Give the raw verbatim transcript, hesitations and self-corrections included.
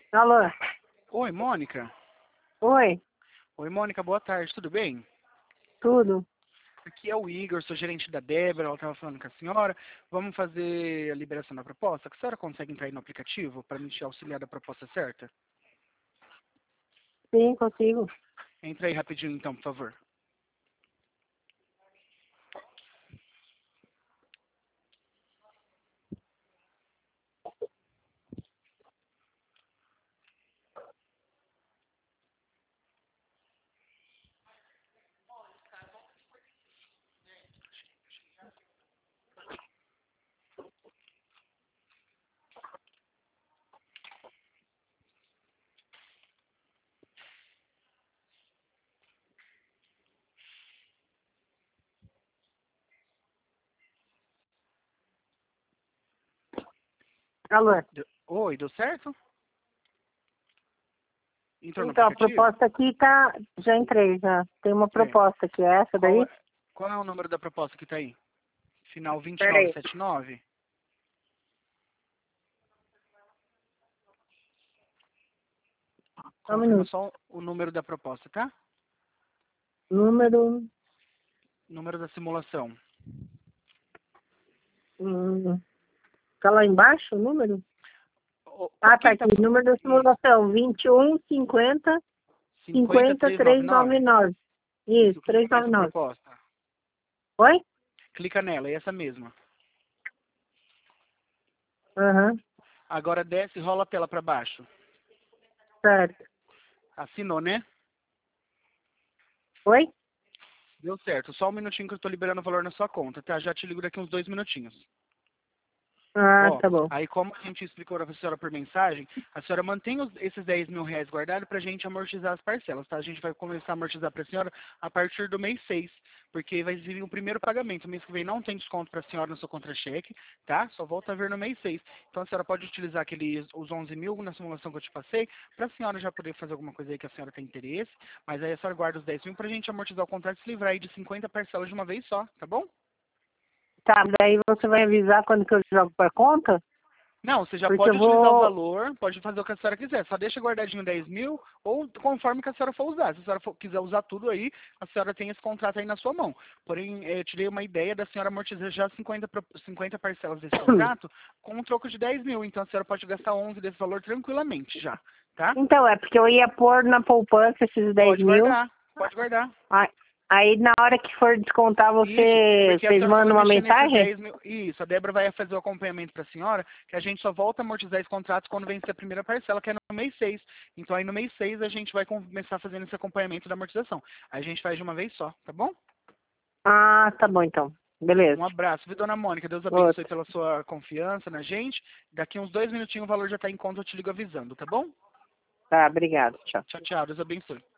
Alô? Oi, Mônica. Oi, Oi, Mônica, boa tarde, tudo bem? tudo? Aqui é o Igor, sou gerente da Débora, ela estava falando com a senhora. Vamos fazer a liberação da proposta? A senhora consegue entrar aí no aplicativo para me te auxiliar da proposta certa? Sim, consigo. Entra aí rapidinho então, por favor. Alô? Deu- Oi, deu certo? Entrou no Então, a aplicativo? proposta aqui tá... Já entrei, já. Tem uma É. proposta aqui, é essa Qual daí? é, qual é o número da proposta que está aí? Final vinte e nove Peraí, setenta e nove? só um Confirma minuto. só o número da proposta, tá? Número... Número da simulação. Hum, tá lá embaixo o número? O- Ah, tá Quem aqui. tá... fa- Número da Isso. simulação, vinte e um, cinquenta, cinquenta, trezentos e noventa e cinquenta trezentos e noventa e nove? nove. Isso, Isso, clica trezentos e nessa noventa e nove. proposta. Oi? Clica nela, é essa mesma. Aham, Agora desce e rola a tela para baixo. certo. Assinou, né? Oi? Deu certo. Só um minutinho que eu tô liberando o valor na sua conta, tá? Já te ligo daqui uns dois minutinhos. Ah, Ó, tá bom. aí como a gente explicou para a senhora por mensagem, a senhora mantém os- esses dez mil reais guardados para a gente amortizar as parcelas, tá? A gente vai começar a amortizar para a senhora a partir do mês seis, porque vai vir o primeiro pagamento. O mês que vem não tem desconto para a senhora no seu contra-cheque, tá? Só volta a ver no mês seis. Então a senhora pode utilizar aqueles, os onze mil na simulação que eu te passei, para a senhora já poder fazer alguma coisa aí que a senhora tem interesse, mas aí a senhora guarda os dez mil para a gente amortizar o contrato e se livrar aí de cinquenta parcelas de uma vez só, tá bom? Tá, daí você vai avisar quando que eu jogo pra conta? Não, você já Porque pode eu utilizar o vou... valor, pode fazer o que a senhora quiser. Só deixa guardadinho dez mil ou conforme que a senhora for usar. Se a senhora for, quiser usar tudo aí, a senhora tem esse contrato aí na sua mão. Porém, eh, eu tirei uma ideia da senhora amortizar já cinquenta, pro- cinquenta parcelas desse contrato com um troco de dez mil. Então a senhora pode gastar onze desse valor tranquilamente já, tá? Então, é porque eu ia pôr na poupança esses dez Pode mil. guardar, pode guardar. Aí, aí na hora que for descontar, Isso, você, porque a vocês senhora só vai mandam uma mexer nesses mensagem? dez mil. Isso, a Débora vai fazer o acompanhamento para a senhora, que a gente só volta a amortizar esse contrato quando vencer a primeira parcela, que é no mês seis. Então aí no mês seis a gente vai começar fazendo esse acompanhamento da amortização. Aí a gente faz de uma vez só, tá bom? Ah, tá bom então. Beleza. Um abraço, viu, dona Mônica? Deus abençoe Outro. pela sua confiança na gente. Daqui uns dois minutinhos o valor já está em conta, eu te ligo avisando, tá bom? Tá, obrigado. Tchau. Tchau, tchau, Deus abençoe.